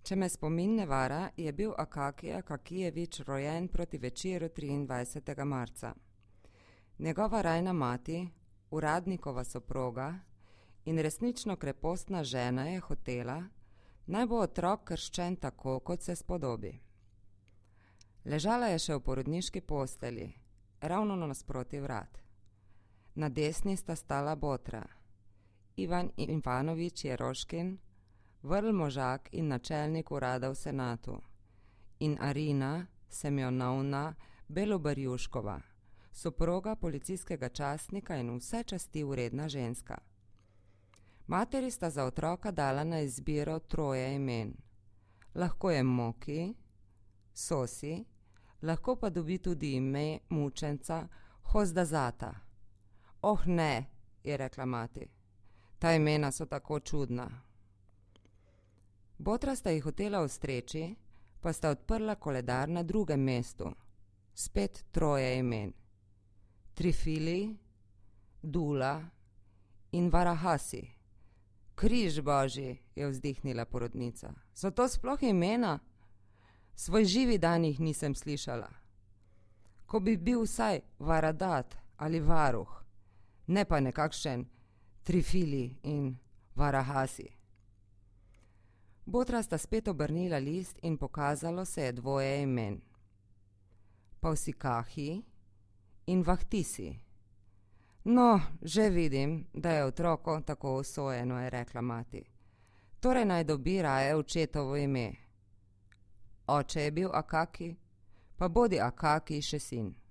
Če me spomin ne vara, je bil Akakij Akakijevič rojen proti večeru 23. marca. Njegova rajna mati, uradnikova soproga in resnično krepostna žena je hotela, naj bo otrok krščen tako, kot se spodobi. Ležala je še v porodniški postelji, ravno nasproti vrat. Na desni sta stala botra, Ivan Ivanovič Jeroškin, vrl možak in načelnik urada v senatu, in Arina Semjonovna Belobarjuškova, soproga policijskega častnika in vse časti vredna ženska. Materi sta za otroka dala na izbiro 3 imen. Lahko je Moki, Sosi, lahko pa dobi tudi ime mučenca Hozdazata. Oh ne, je rekla mati, ta imena so tako čudna. Botra sta jih hotela ustreči, pa sta odprla koledar na drugem mestu. Spet 3 imen. Trifili, Dula in Varahasi. Križ božji, je vzdihnila porodnica. So to sploh imena? Svoj živi dan jih nisem slišala. Ko bi bil vsaj Varadat ali Varuh, ne pa nekakšen Trifili in Varahasi. Botra sta spet obrnila list in pokazalo se je 2 imen. Pavsikahi in Vahtisi. No, že vidim, da je otroko tako usojeno, je rekla mati. Torej naj dobi raje očetovo ime. Oče je bil Akakij, pa bodi Akakij še sin.